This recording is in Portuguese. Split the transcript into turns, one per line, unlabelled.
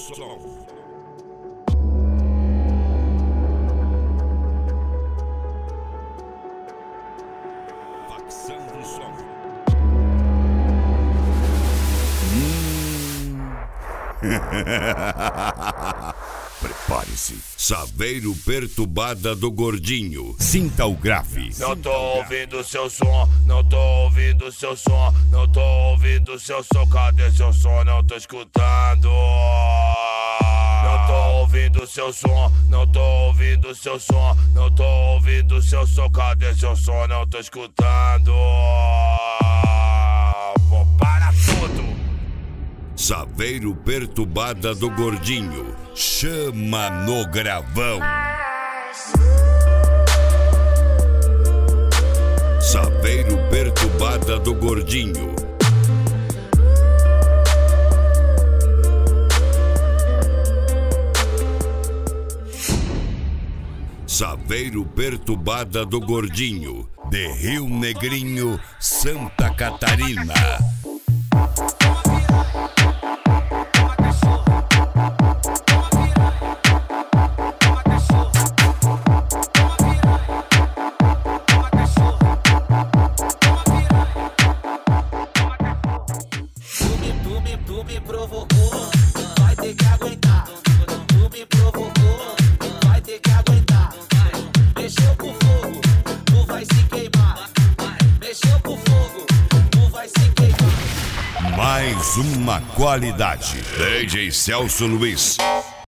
Facção do Som. Prepare-se. Saveiro Perturbada do Gordinho. Sinta o grave.
Não tô ouvindo seu som, não tô ouvindo seu som, não tô ouvindo seu som. Cadê seu som? Não tô escutando. Não tô ouvindo seu som, não tô ouvindo seu som, não tô ouvindo seu som. Cadê seu som? Não tô escutando. Vou para tudo.
Saveiro Perturbada do Gordinho. Chama no gravão. Saveiro Perturbada do Gordinho. Saveiro Perturbada do Gordinho. De Rio Negrinho, Santa Catarina.
Tu me provocou, vai ter que aguentar. Tu me provocou, vai ter que aguentar. Mexeu com fogo, tu vai se queimar. Mexeu com fogo, tu vai se queimar.
Mais uma qualidade. DJ Celso Luiz.